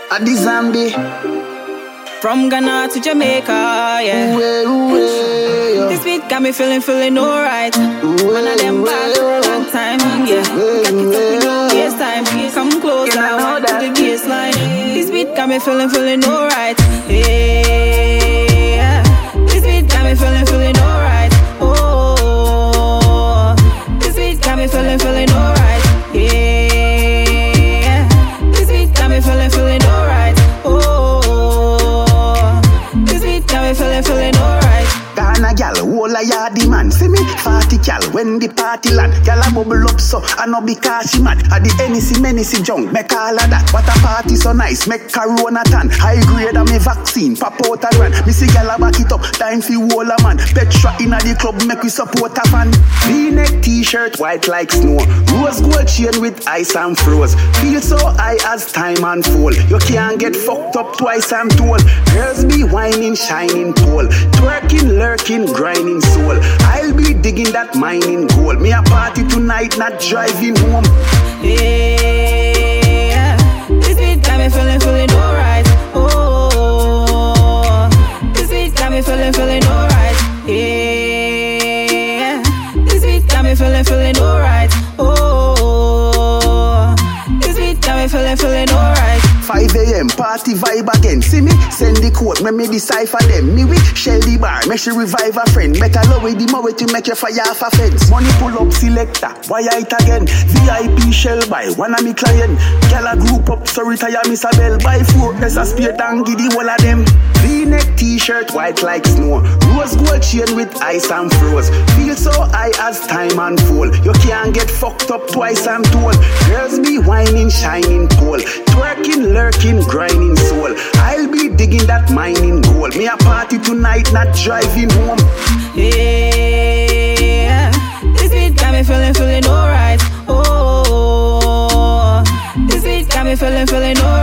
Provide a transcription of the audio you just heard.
A the zombie. From Ghana to Jamaica, yeah. This beat got me feeling alright. One of them bad for a long time, yeah. Got it up with no waste time. Come closer, I to the baseline. This beat got me feeling alright. Yeah. This beat got me feeling alright. Oh, this beat got me feeling alright. Yeah. This beat got me feeling alright. Feeling alright. Ghana gal, whole a yardy man. See me, 40 gal, when the party land. Gal a bubble up so, I know because she mad. At the Menacey junk, make all of that. What a party so nice, make Corona tan. High grade of me vaccine, pop out a run. Me see gal a back it up, time for whole a man. Petra inna the club, make we support a fan. V-neck t-shirt, white like snow. Rose gold chain with ice and froze. Feel so high as time unfold. You can't get fucked up twice, I'm told. Girls be whining, shining pole. Twerking, lurking, grinding soul. I'll be digging that mining gold. Me a party tonight, not driving home. Yeah, this beat got me feeling alright. Oh, this beat got me feeling alright. Yeah, this beat got me feeling alright. Oh, this beat got me feeling alright. 5 a.m. party vibe again. See me, send the code, me decipher them. Me with shell the bar, make she revive a friend. Better lower the more to make you fire off a fence. Money pull up selector, why it again? VIP shell buy, one of me client. Girl a group up, so retire Miss Abel. Buy 4 S a spear and give the whole of them. V-neck t-shirt, white like snow. Rose gold chain with ice and froze. Feel so high as time unfold. You can't get fucked up twice, I'm told. Girls be whining, shining pole. Twerking, lurking, grinding soul. I'll be digging that mining gold. Me a party tonight, not driving home. Yeah, this beat got me feeling alright. Oh, this beat got me feeling alright.